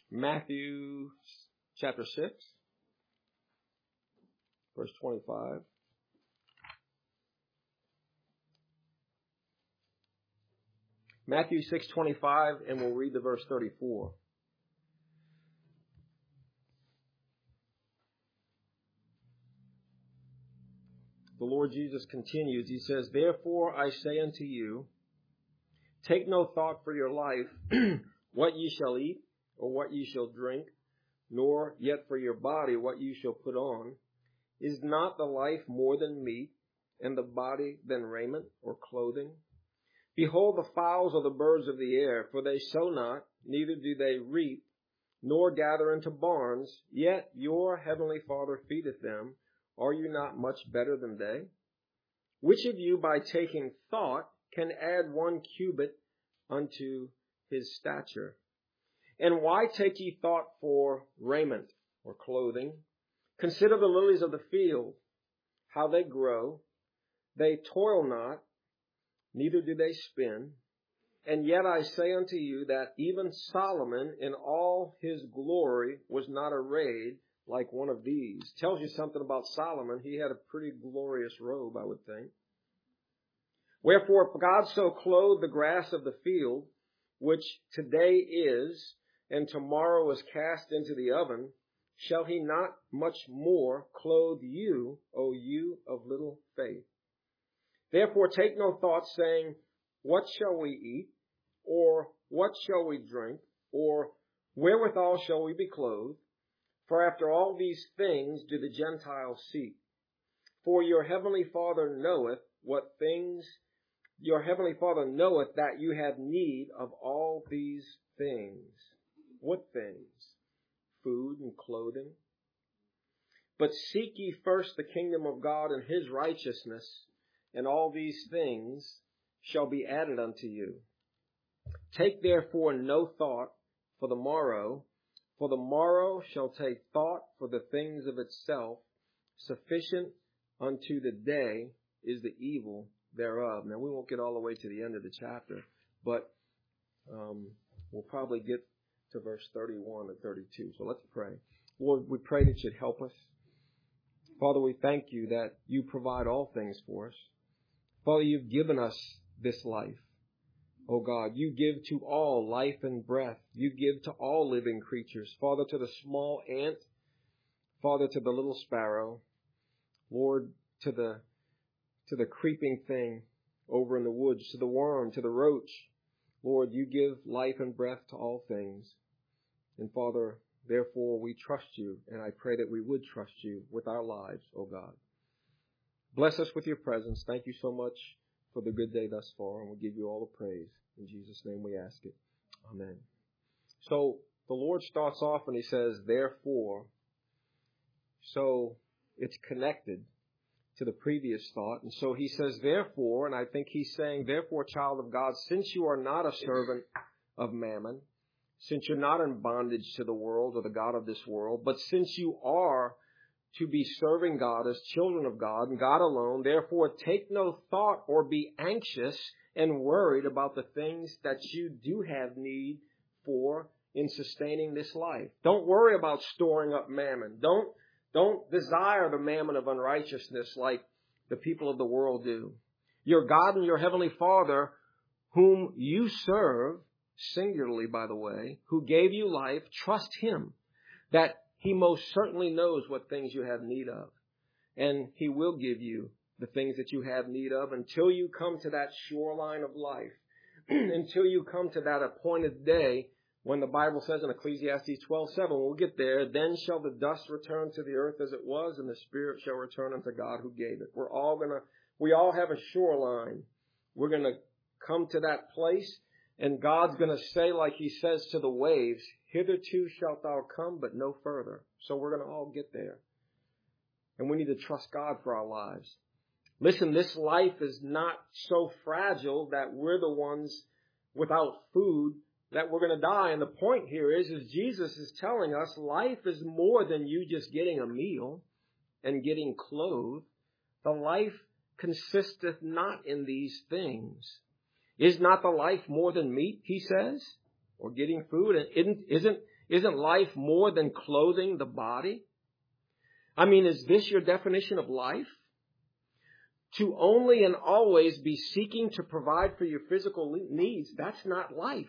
Matthew chapter 6, verse 25. Matthew 6:25, and we'll read the verse 34. The Lord Jesus continues. He says, "Therefore I say unto you, take no thought for your life, what ye shall eat, or what ye shall drink, nor yet for your body what ye shall put on. Is not the life more than meat, and the body than raiment or clothing? Behold the fowls of the birds of the air, for they sow not, neither do they reap, nor gather into barns, yet your heavenly Father feedeth them. Are you not much better than they? Which of you by taking thought can add 1 cubit unto his stature? And why take ye thought for raiment or clothing? Consider the lilies of the field, how they grow. They toil not, neither do they spin. And yet I say unto you that even Solomon in all his glory was not arrayed like one of these." Tells you something about Solomon. He had a pretty glorious robe, I would think. "Wherefore if God so clothed the grass of the field, which today is, and tomorrow is cast into the oven, shall he not much more clothe you, O you of little faith? Therefore take no thought, saying, what shall we eat? Or what shall we drink? Or wherewithal shall we be clothed? For after all these things do the Gentiles seek. For your heavenly Father knoweth that you have need of all these things." What things? Food and clothing. "But seek ye first the kingdom of God and his righteousness, and all these things shall be added unto you. Take therefore no thought for the morrow shall take thought for the things of itself. Sufficient unto the day is the evil thereof." Now, we won't get all the way to the end of the chapter, but we'll probably get to verse 31 and 32. So let's pray. Lord, we pray that you'd help us. Father, we thank you that you provide all things for us. Father, you've given us this life. Oh God, you give to all life and breath. You give to all living creatures. Father, to the small ant. Father, to the little sparrow. Lord, to the creeping thing over in the woods, to the worm, to the roach. Lord, you give life and breath to all things. And Father, therefore we trust you, and I pray that we would trust you with our lives, oh God. Bless us with your presence. Thank you so much for the good day thus far, and we give you all the praise. In Jesus' name we ask it. Amen. So the Lord starts off and he says, therefore. So it's connected to the previous thought. And so he says, therefore, and I think he's saying, therefore, child of God, since you are not a servant of mammon, since you're not in bondage to the world or the God of this world, but since you are to be serving God as children of God and God alone, therefore take no thought or be anxious and worried about the things that you do have need for in sustaining this life. Don't worry about storing up mammon. Don't desire the mammon of unrighteousness like the people of the world do. Your God and your heavenly Father, whom you serve, singularly by the way, who gave you life, trust him that he most certainly knows what things you have need of. And he will give you the things that you have need of until you come to that shoreline of life, until you come to that appointed day when the Bible says in Ecclesiastes 12:7, we'll get there, then shall the dust return to the earth as it was, and the spirit shall return unto God who gave it. We all have a shoreline. We're going to come to that place, and God's going to say, like he says to the waves, hitherto shalt thou come, but no further. So we're going to all get there. And we need to trust God for our lives. Listen, this life is not so fragile that we're the ones without food that we're going to die. And the point here is Jesus is telling us life is more than you just getting a meal and getting clothed. The life consisteth not in these things. Is not the life more than meat, he says, or getting food? And Isn't life more than clothing the body? I mean, is this your definition of life? To only and always be seeking to provide for your physical needs, that's not life.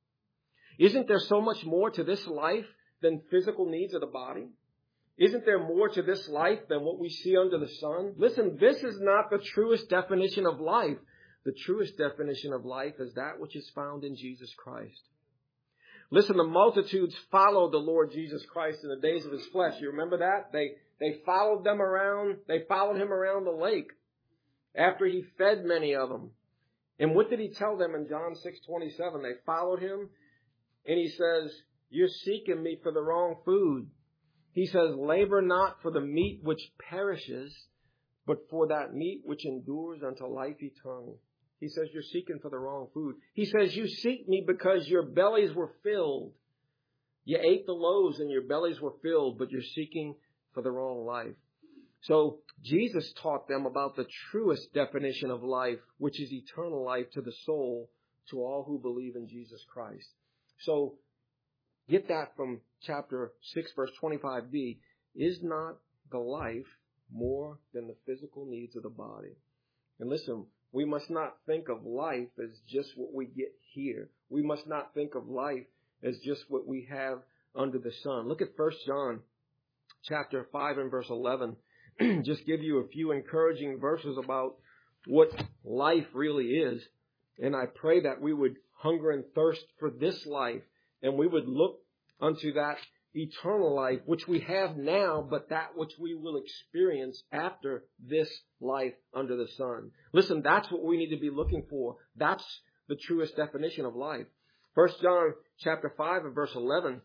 Isn't there so much more to this life than physical needs of the body? Isn't there more to this life than what we see under the sun? Listen, this is not the truest definition of life. The truest definition of life is that which is found in Jesus Christ. Listen, the multitudes followed the Lord Jesus Christ in the days of his flesh. You remember that? They followed them around. They followed him around the lake after he fed many of them. And what did he tell them in John 6:27? They followed him, and he says, "You're seeking me for the wrong food." He says, "Labor not for the meat which perishes, but for that meat which endures unto life eternal." He says, you're seeking for the wrong food. He says, you seek me because your bellies were filled. You ate the loaves and your bellies were filled, but you're seeking for the wrong life. So Jesus taught them about the truest definition of life, which is eternal life to the soul, to all who believe in Jesus Christ. So get that from chapter 6, verse 25b. Is not the life more than the physical needs of the body? And listen, we must not think of life as just what we get here. We must not think of life as just what we have under the sun. Look at 1 John chapter 5 and verse 11. Just give you a few encouraging verses about what life really is. And I pray that we would hunger and thirst for this life, and we would look unto that eternal life, which we have now, but that which we will experience after this life under the sun. Listen, that's what we need to be looking for. That's the truest definition of life. 1 John chapter 5 and verse 11,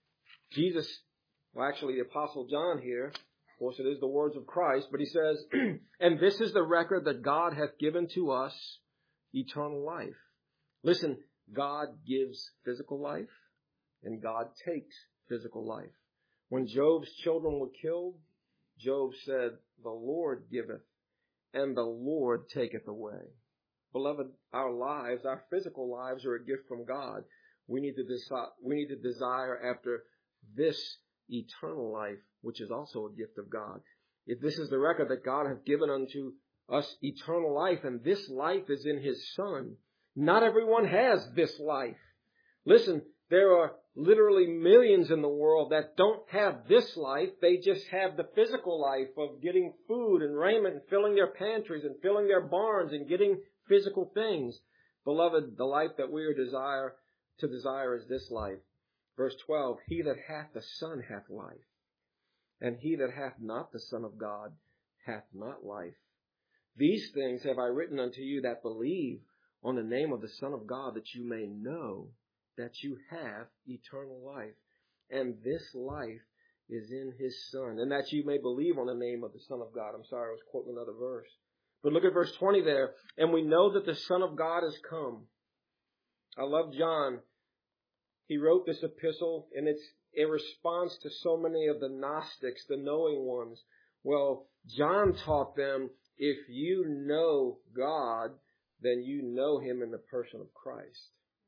the Apostle John here, of course it is the words of Christ, but he says, "And this is the record that God hath given to us, eternal life." Listen, God gives physical life, and God takes physical life. When Job's children were killed, Job said, "The Lord giveth, and the Lord taketh away." Beloved, our lives, our physical lives, are a gift from God. We need to desire after this eternal life, which is also a gift of God. If this is the record that God hath given unto us eternal life, and this life is in his Son, not everyone has this life. Listen, there are literally millions in the world that don't have this life. They just have the physical life of getting food and raiment and filling their pantries and filling their barns and getting physical things. Beloved, the life that we are to desire is this life. Verse 12, "He that hath the Son hath life, and he that hath not the Son of God hath not life. These things have I written unto you that believe on the name of the Son of God, that you may know that you have eternal life, and this life is in his Son, and that you may believe on the name of the Son of God." I'm sorry, I was quoting another verse. But look at verse 20 there. "And we know that the Son of God is come." I love John. He wrote this epistle, and it's a response to so many of the Gnostics, the knowing ones. Well, John taught them, if you know God, then you know him in the person of Christ.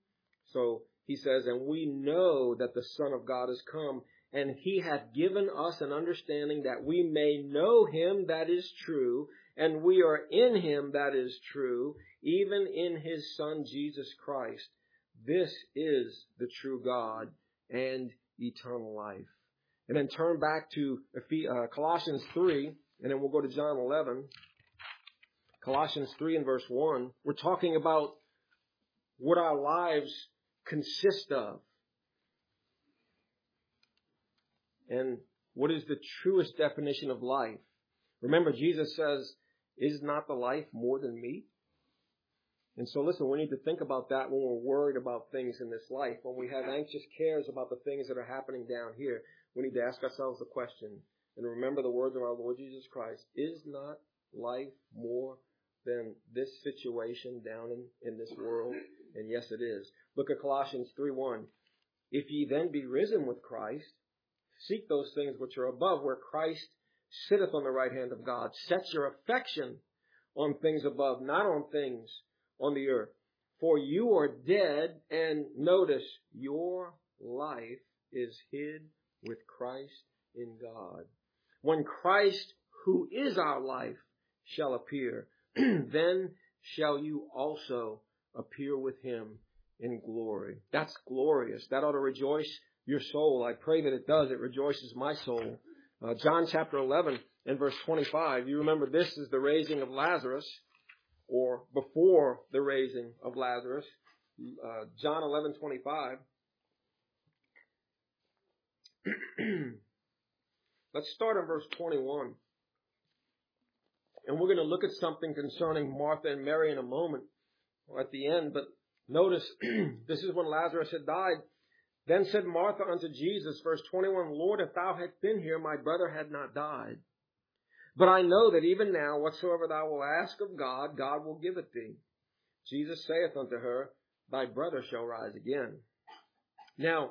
So he says, "And we know that the Son of God is come, and he hath given us an understanding that we may know him that is true, and we are in him that is true, even in his Son Jesus Christ. This is the true God and eternal life." And then turn back to Colossians 3, and then we'll go to John 11. Colossians 3 and verse 1. We're talking about what our lives consist of, and what is the truest definition of life. Remember, Jesus says, "Is not the life more than meat?" And so listen, we need to think about that when we're worried about things in this life. When we have anxious cares about the things that are happening down here, we need to ask ourselves the question, and remember the words of our Lord Jesus Christ, is not life more than this situation down in this world? And yes, it is. Look at Colossians 3:1. "If ye then be risen with Christ, seek those things which are above, where Christ sitteth on the right hand of God. Set your affection on things above, not on things on the earth. For you are dead," and notice, "your life is hid with Christ in God. When Christ, who is our life, shall appear, then shall you also appear with him in glory. That's glorious. That ought to rejoice your soul. I pray that it does. It rejoices my soul. John chapter 11 and verse 25. You remember this is the raising of Lazarus, or before the raising of Lazarus. John 11:25. Let's start in verse 21. And we're going to look at something concerning Martha and Mary in a moment, or at the end. But notice, this is when Lazarus had died. Then said Martha unto Jesus, verse 21, Lord, if thou hadst been here, my brother had not died. But I know that even now, whatsoever thou wilt ask of God, God will give it thee. Jesus saith unto her, thy brother shall rise again. Now,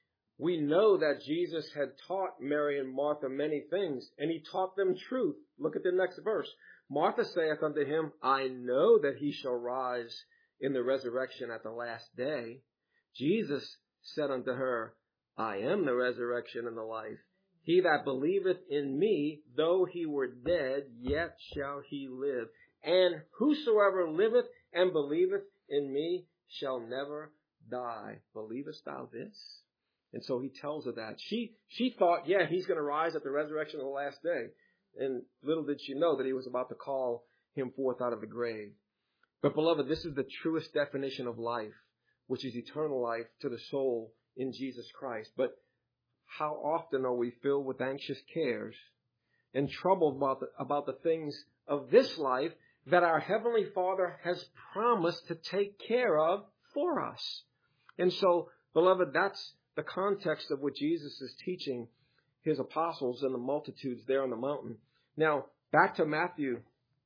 we know that Jesus had taught Mary and Martha many things, and he taught them truth. Look at the next verse. Martha saith unto him, I know that he shall rise in the resurrection at the last day. Jesus said unto her, I am the resurrection and the life. He that believeth in me, though he were dead, yet shall he live. And whosoever liveth and believeth in me shall never die. Believest thou this? And so he tells her that. She thought, yeah, he's going to rise at the resurrection of the last day. And little did she know that he was about to call him forth out of the grave. But beloved, this is the truest definition of life, which is eternal life to the soul in Jesus Christ. But how often are we filled with anxious cares and troubled about the things of this life that our Heavenly Father has promised to take care of for us? And so, beloved, that's the context of what Jesus is teaching his apostles and the multitudes there on the mountain. Now, back to Matthew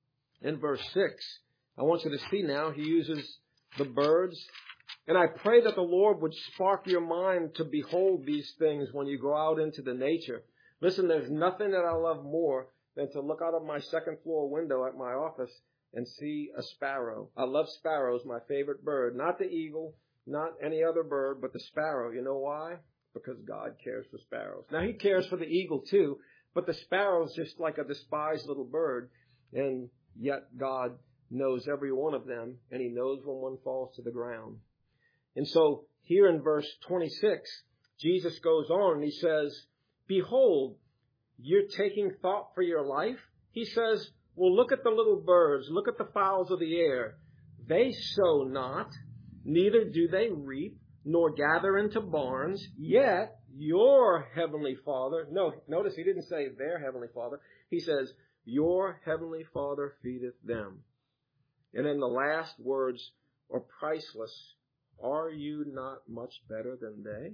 in verse 6. I want you to see now he uses the birds. And I pray that the Lord would spark your mind to behold these things when you go out into the nature. Listen, there's nothing that I love more than to look out of my second floor window at my office and see a sparrow. I love sparrows, my favorite bird. Not the eagle, not any other bird, but the sparrow. You know why? Because God cares for sparrows. Now, he cares for the eagle too, but the sparrow is just like a despised little bird, and yet God knows every one of them, and he knows when one falls to the ground. And so here in verse 26, Jesus goes on and he says, behold, you're taking thought for your life? He says, well, look at the little birds. Look at the fowls of the air. They sow not, neither do they reap, nor gather into barns, yet your heavenly Father, no, notice he didn't say their heavenly Father. He says, your heavenly Father feedeth them. And then the last words are priceless. Are you not much better than they?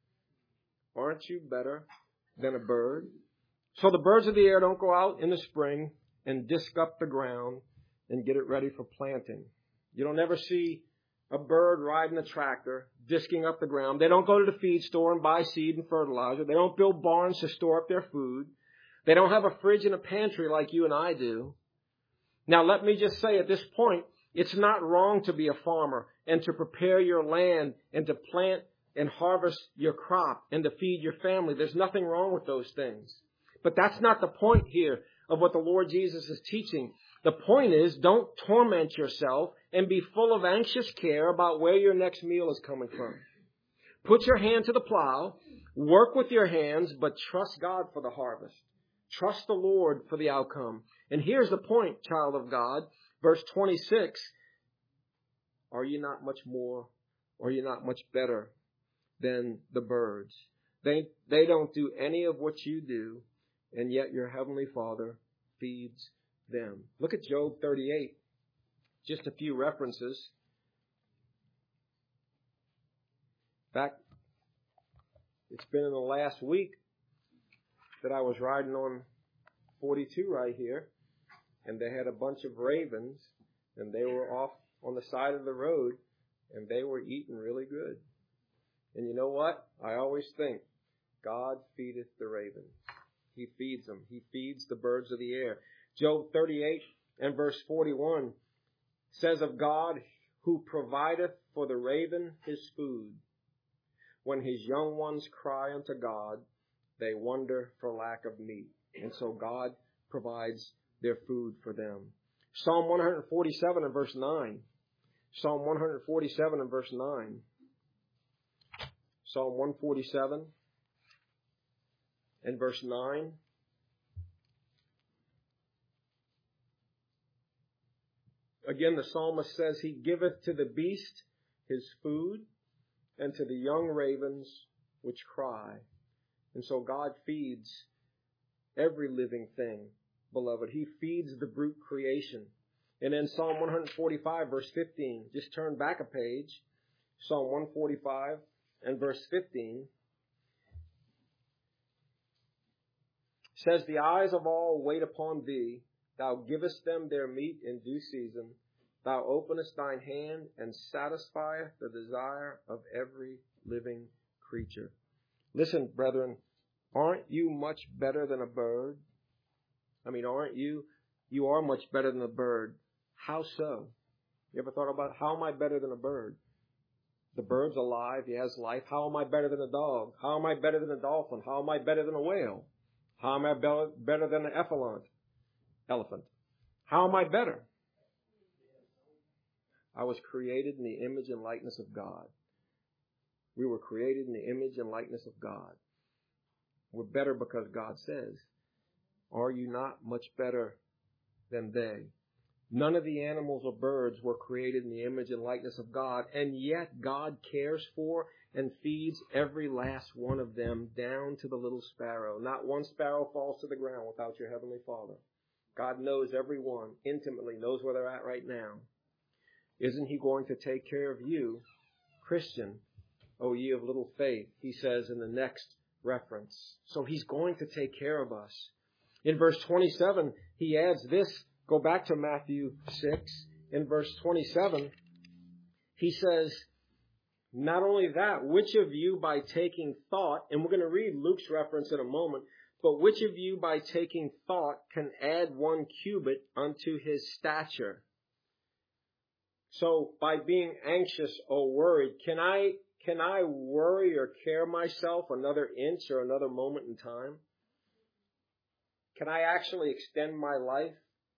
Aren't you better than a bird? So the birds of the air don't go out in the spring and disc up the ground and get it ready for planting. You don't ever see a bird riding a tractor, disking up the ground. They don't go to the feed store and buy seed and fertilizer. They don't build barns to store up their food. They don't have a fridge and a pantry like you and I do. Now, let me just say at this point, it's not wrong to be a farmer and to prepare your land and to plant and harvest your crop and to feed your family. There's nothing wrong with those things. But that's not the point here of what the Lord Jesus is teaching. The point is, don't torment yourself and be full of anxious care about where your next meal is coming from. Put your hand to the plow, work with your hands, but trust God for the harvest. Trust the Lord for the outcome. And here's the point, child of God. Verse 26, are you not much more, or are you not much better than the birds? They don't do any of what you do, and yet your heavenly Father feeds them. Look at Job 38. Just a few references. In fact, it's been in the last week that I was riding on 42 right here, and they had a bunch of ravens, and they were off on the side of the road, and they were eating really good. And you know what? I always think, God feedeth the ravens. He feeds them. He feeds the birds of the air. Job 38 and verse 41 says of God, who provideth for the raven his food. When his young ones cry unto God, they wonder for lack of meat. And so God provides their food for them. Psalm 147 and verse 9. Psalm 147 and verse 9. Psalm 147 and verse 9. Again, the psalmist says, He giveth to the beast his food, and to the young ravens which cry. And so God feeds every living thing, beloved. He feeds the brute creation. And in Psalm 145, verse 15, just turn back a page. Psalm 145 and verse 15 says, The eyes of all wait upon thee. Thou givest them their meat in due season. Thou openest thine hand and satisfieth the desire of every living creature. Listen, brethren, aren't you much better than a bird? I mean, aren't you? You are much better than a bird. How so? You ever thought about, how am I better than a bird? The bird's alive. He has life. How am I better than a dog? How am I better than a dolphin? How am I better than a whale? How am I better than an elephant? How am I better? I was created in the image and likeness of God. We were created in the image and likeness of God. We're better because God says. Are you not much better than they? None of the animals or birds were created in the image and likeness of God, and yet God cares for and feeds every last one of them down to the little sparrow. Not one sparrow falls to the ground without your heavenly Father. God knows every one intimately, knows where they're at right now. Isn't He going to take care of you, Christian, O ye of little faith, He says in the next reference. So He's going to take care of us. In verse 27, He adds this. Go back to Matthew 6. In verse 27, He says, not only that, which of you by taking thought, and we're going to read Luke's reference in a moment, but which of you by taking thought can add 1 cubit unto his stature? So by being anxious or worried, can I worry or care myself another inch or another moment in time? Can I actually extend my life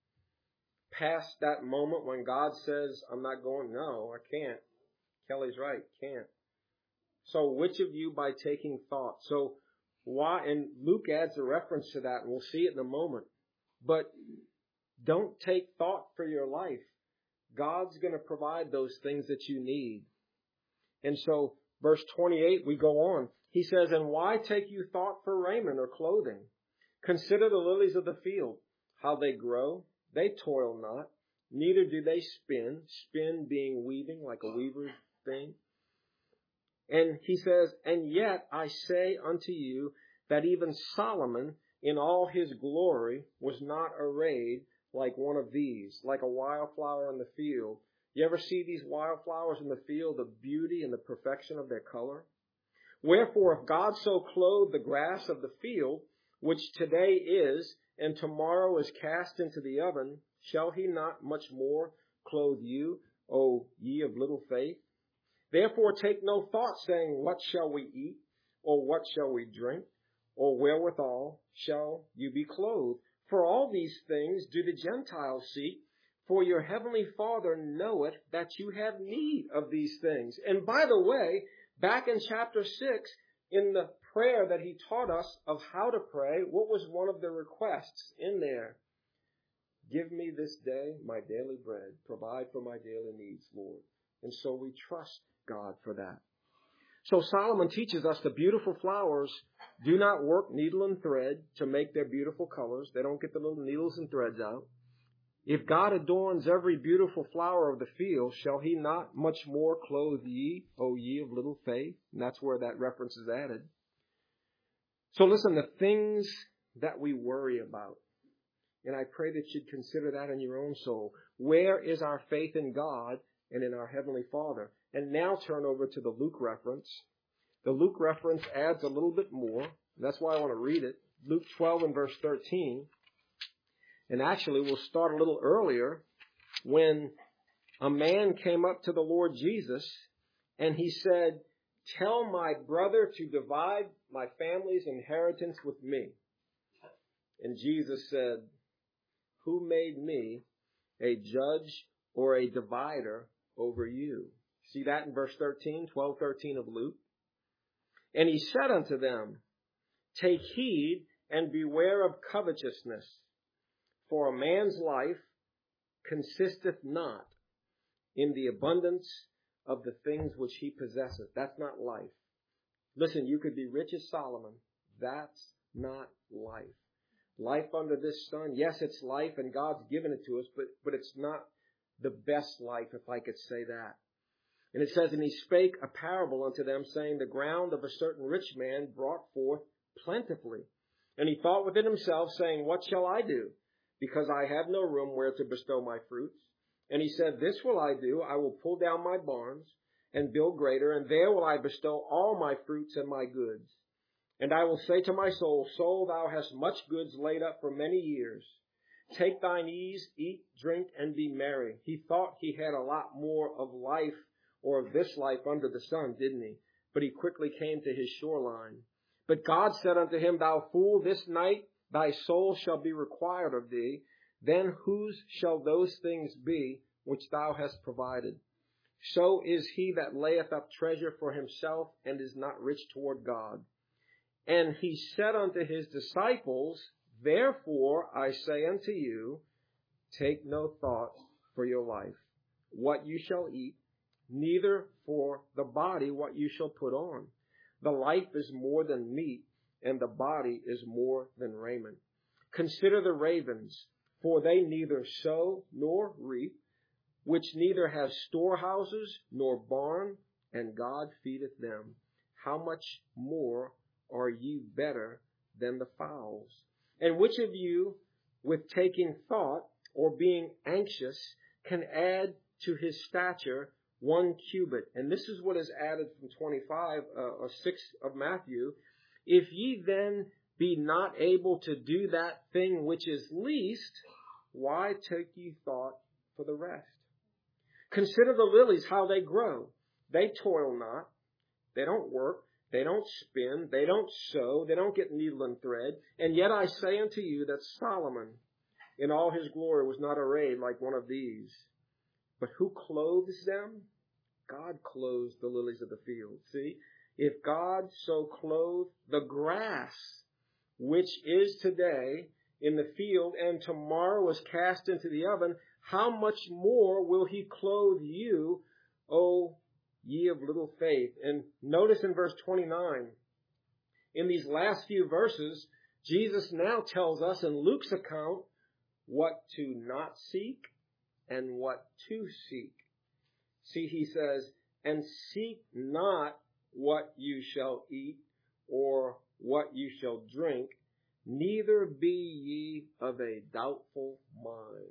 past that moment when God says, I'm not going? No, I can't. Kelly's right, can't. So which of you by taking thought? So why? And Luke adds a reference to that, and we'll see it in a moment. But don't take thought for your life. God's going to provide those things that you need. And so, verse 28, we go on. He says, and why take you thought for raiment or clothing? Consider the lilies of the field, how they grow. They toil not, neither do they spin. Spin being weaving, like a weaver's thing. And he says, and yet I say unto you that even Solomon in all his glory was not arrayed like one of these, like a wildflower in the field. You ever see these wildflowers in the field, the beauty and the perfection of their color? Wherefore, if God so clothe the grass of the field, which today is, and tomorrow is cast into the oven, shall He not much more clothe you, O ye of little faith? Therefore take no thought, saying, what shall we eat, or what shall we drink, or wherewithal shall you be clothed? For all these things do the Gentiles seek, for your heavenly Father knoweth that you have need of these things. And by the way, back in chapter 6, in the prayer that He taught us of how to pray, what was one of the requests in there? Give me this day my daily bread. Provide for my daily needs, Lord. And so we trust God for that. So Solomon teaches us the beautiful flowers do not work needle and thread to make their beautiful colors. They don't get the little needles and threads out. If God adorns every beautiful flower of the field, shall He not much more clothe ye, O ye of little faith? And that's where that reference is added. So listen, the things that we worry about, and I pray that you'd consider that in your own soul. Where is our faith in God and in our Heavenly Father? And now turn over to the Luke reference. The Luke reference adds a little bit more. That's why I want to read it. Luke 12 and verse 13. And actually, we'll start a little earlier when a man came up to the Lord Jesus and he said, tell my brother to divide my family's inheritance with me. And Jesus said, who made me a judge or a divider over you? See that in verse 12:13 of Luke. And he said unto them, take heed and beware of covetousness, for a man's life consisteth not in the abundance of the things which he possesseth. That's not life. Listen, you could be rich as Solomon. That's not life. Life under this sun, yes, it's life and God's given it to us, but it's not the best life, if I could say that. And it says, and he spake a parable unto them, saying, the ground of a certain rich man brought forth plentifully. And he thought within himself, saying, what shall I do? Because I have no room where to bestow my fruits. And he said, this will I do. I will pull down my barns and build greater, and there will I bestow all my fruits and my goods. And I will say to my soul, soul, thou hast much goods laid up for many years. Take thine ease, eat, drink, and be merry. He thought he had a lot more of life, or of this life under the sun, didn't he? But he quickly came to his shoreline. But God said unto him, thou fool, this night thy soul shall be required of thee. Then whose shall those things be which thou hast provided? So is he that layeth up treasure for himself and is not rich toward God. And he said unto his disciples, therefore I say unto you, take no thought for your life, what you shall eat, neither for the body what you shall put on. The life is more than meat, and the body is more than raiment. Consider the ravens, for they neither sow nor reap, which neither have storehouses nor barn, and God feedeth them. How much more are ye better than the fowls? And which of you, with taking thought or being anxious, can add to his stature 1 cubit? And this is what is added from 25 or 6 of Matthew. If ye then be not able to do that thing which is least, why take ye thought for the rest? Consider the lilies, how they grow. They toil not, they don't work, they don't spin, they don't sow, they don't get needle and thread. And yet I say unto you that Solomon in all his glory was not arrayed like one of these. But who clothes them? God clothes the lilies of the field. See, if God so clothe the grass, which is today in the field and tomorrow is cast into the oven, how much more will he clothe you, O ye of little faith? And notice in verse 29, in these last few verses, Jesus now tells us in Luke's account what to not seek and what to seek. See, he says, and seek not what you shall eat or what you shall drink, neither be ye of a doubtful mind.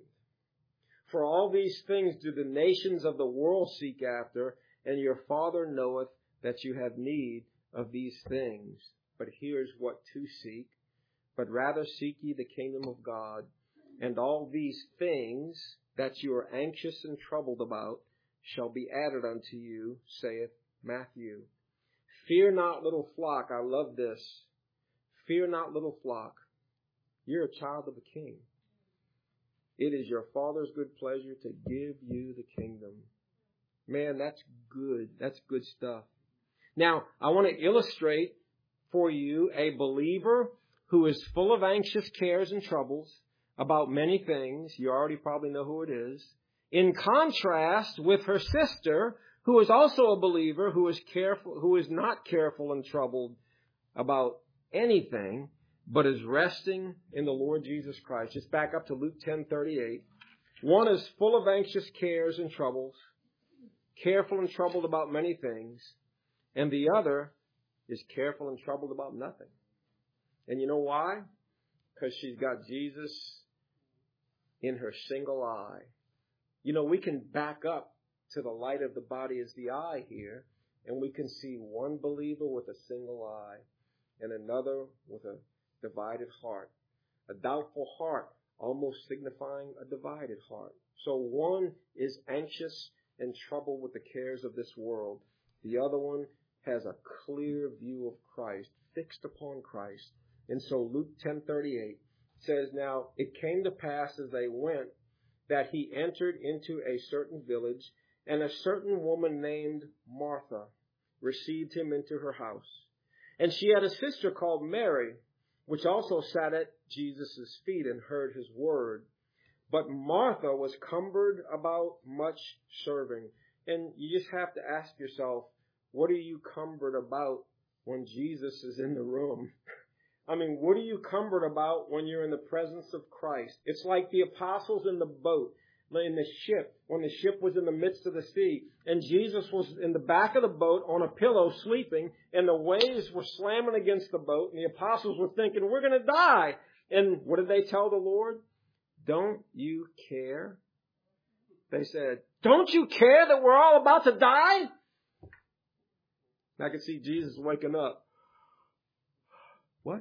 For all these things do the nations of the world seek after, and your Father knoweth that you have need of these things. But here's what to seek. But rather seek ye the kingdom of God, and all these things that you are anxious and troubled about shall be added unto you, saith Matthew. Fear not, little flock. I love this. Fear not, little flock. You're a child of the King. It is your Father's good pleasure to give you the kingdom. Man, that's good. That's good stuff. Now, I want to illustrate for you a believer who is full of anxious cares and troubles about many things. You already probably know who it is. In contrast with her sister, who is also a believer, who is not careful and troubled about anything, but is resting in the Lord Jesus Christ. Just back up to Luke 10:38. One is full of anxious cares and troubles, careful and troubled about many things, and the other is careful and troubled about nothing. And you know why? Because she's got Jesus in her single eye. You know, we can back up to the light of the body as the eye here, and we can see one believer with a single eye and another with a divided heart. A doubtful heart almost signifying a divided heart. So one is anxious and troubled with the cares of this world. The other one has a clear view of Christ, fixed upon Christ. And so Luke 10:38 says, "Now it came to pass as they went that he entered into a certain village, and a certain woman named Martha received him into her house. And she had a sister called Mary, which also sat at Jesus' feet and heard his word. But Martha was cumbered about much serving." And you just have to ask yourself, what are you cumbered about when Jesus is in the room? I mean, what are you cumbered about when you're in the presence of Christ? It's like the apostles in the boat, in the ship, when the ship was in the midst of the sea, and Jesus was in the back of the boat on a pillow sleeping, and the waves were slamming against the boat, and the apostles were thinking, we're going to die. And what did they tell the Lord? Don't you care? They said, don't you care that we're all about to die? I can see Jesus waking up. What?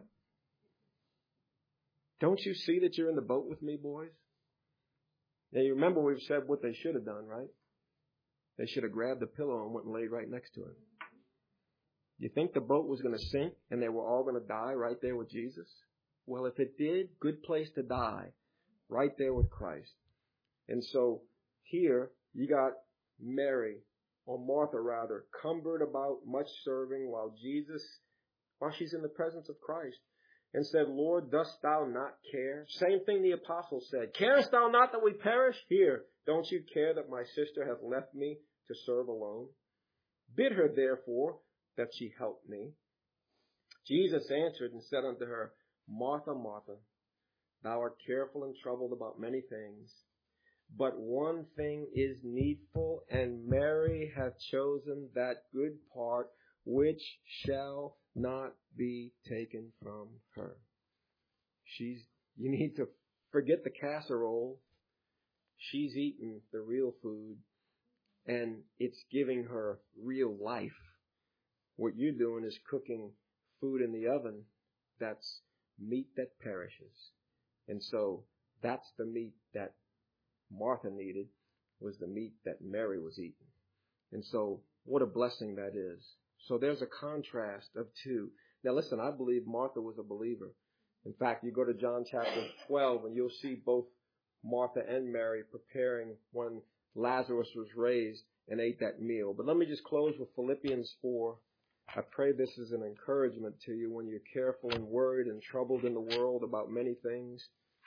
Don't you see that you're in the boat with me, boys? Now, you remember we've said what they should have done, right? They should have grabbed the pillow and went and laid right next to him. You think the boat was going to sink and they were all going to die right there with Jesus? Well, if it did, good place to die, right there with Christ. And so here you got Mary, or Martha rather, cumbered about much serving while she's in the presence of Christ. And said, Lord, dost thou not care? Same thing the apostle said. Carest thou not that we perish? Here, don't you care that my sister hath left me to serve alone? Bid her therefore that she help me. Jesus answered and said unto her, Martha, Martha, thou art careful and troubled about many things, but one thing is needful, and Mary hath chosen that good part which shall not be taken from her. You need to forget the casserole. She's eating the real food, and it's giving her real life. What you're doing is cooking food in the oven that's meat that perishes. And so that's the meat that Martha needed, was the meat that Mary was eating. And so what a blessing that is. So there's a contrast of two. Now listen, I believe Martha was a believer. In fact, you go to John chapter 12 and you'll see both Martha and Mary preparing when Lazarus was raised and ate that meal. But let me just close with Philippians 4. I pray this is an encouragement to you when you're careful and worried and troubled in the world about many things.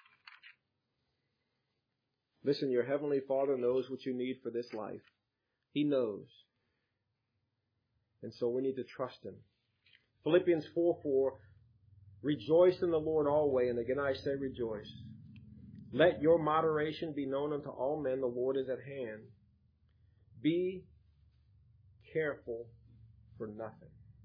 Listen, your Heavenly Father knows what you need for this life. He knows. And so we need to trust Him. Philippians 4:4, rejoice in the Lord always, and again I say rejoice. Let your moderation be known unto all men, the Lord is at hand. Be careful for nothing.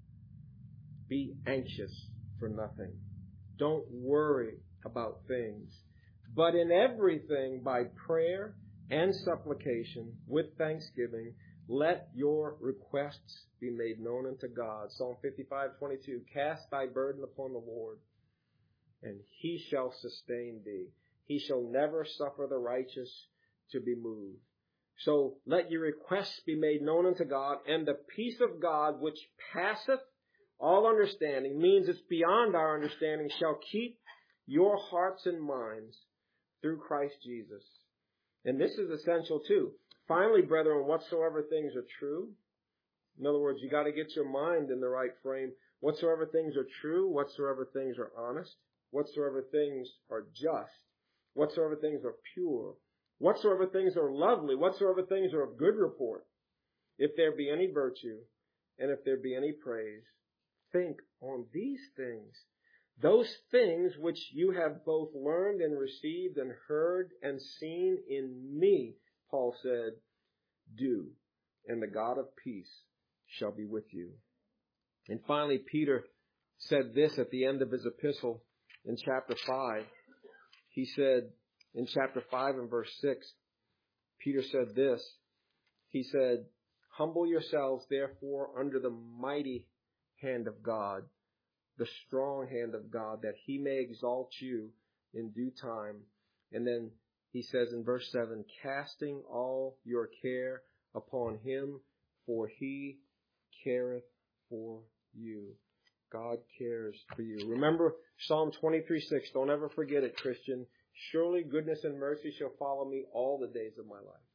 Be anxious for nothing. Don't worry about things, but in everything by prayer and supplication with thanksgiving, let your requests be made known unto God. Psalm 55:22, cast thy burden upon the Lord, and He shall sustain thee. He shall never suffer the righteous to be moved. So let your requests be made known unto God, and the peace of God, which passeth all understanding, means it's beyond our understanding, shall keep your hearts and minds through Christ Jesus. And this is essential too. Finally, brethren, whatsoever things are true. In other words, you got to get your mind in the right frame. Whatsoever things are true, whatsoever things are honest, whatsoever things are just, whatsoever things are pure, whatsoever things are lovely, whatsoever things are of good report. If there be any virtue, and if there be any praise, think on these things. Those things which you have both learned and received and heard and seen in me, Paul said, do, and the God of peace shall be with you. And finally, Peter said this at the end of his epistle in chapter 5. He said in chapter 5 and verse 6, Peter said this. He said, humble yourselves therefore under the mighty hand of God, the strong hand of God, that He may exalt you in due time. And then he says in verse 7, casting all your care upon Him, for He careth for you. God cares for you. Remember Psalm 23:6. Don't ever forget it, Christian. Surely goodness and mercy shall follow me all the days of my life.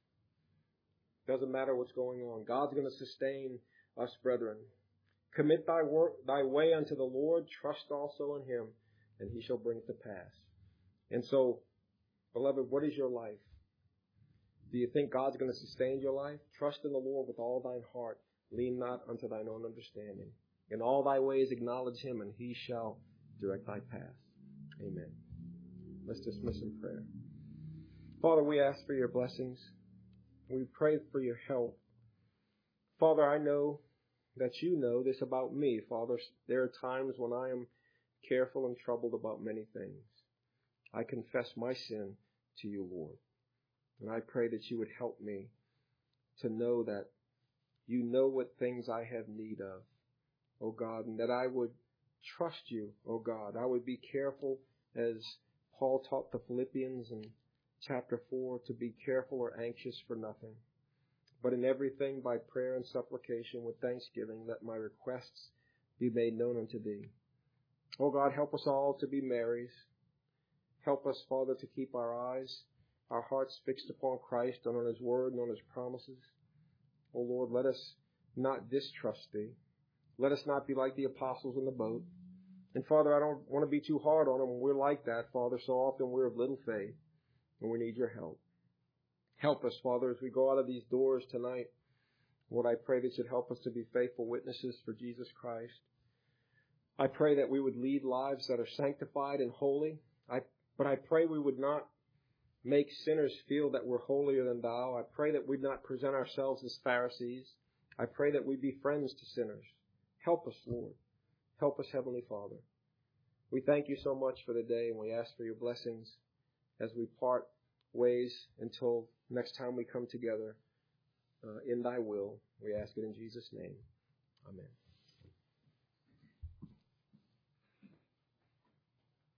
Doesn't matter what's going on. God's going to sustain us, brethren. Commit thy way unto the Lord. Trust also in him, and he shall bring it to pass. And so, beloved, what is your life? Do you think God's going to sustain your life? Trust in the Lord with all thine heart. Lean not unto thine own understanding. In all thy ways acknowledge him, and he shall direct thy path. Amen. Let's dismiss in prayer. Father, we ask for your blessings. We pray for your help. Father, I know that you know this about me. Father, there are times when I am careful and troubled about many things. I confess my sin to you, Lord. And I pray that you would help me to know that you know what things I have need of, oh God, and that I would trust you, oh God. I would be careful, as Paul taught the Philippians in chapter 4, to be careful or anxious for nothing, but in everything by prayer and supplication with thanksgiving, let my requests be made known unto thee. Oh God, help us all to be Marys. Help us, Father, to keep our hearts fixed upon Christ and on his word and on his promises. Oh Lord, let us not distrust thee. Let us not be like the apostles in the boat. And Father, I don't want to be too hard on them. We're like that, Father. So often we're of little faith, and we need your help. Help us, Father, as we go out of these doors tonight. Lord, I pray that you'd help us to be faithful witnesses for Jesus Christ. I pray that we would lead lives that are sanctified and holy. But I pray we would not make sinners feel that we're holier than thou. I pray that we'd not present ourselves as Pharisees. I pray that we'd be friends to sinners. Help us, Lord. Help us, Heavenly Father. We thank you so much for the day, and we ask for your blessings as we part ways until next time we come together in thy will. We ask it in Jesus' name. Amen.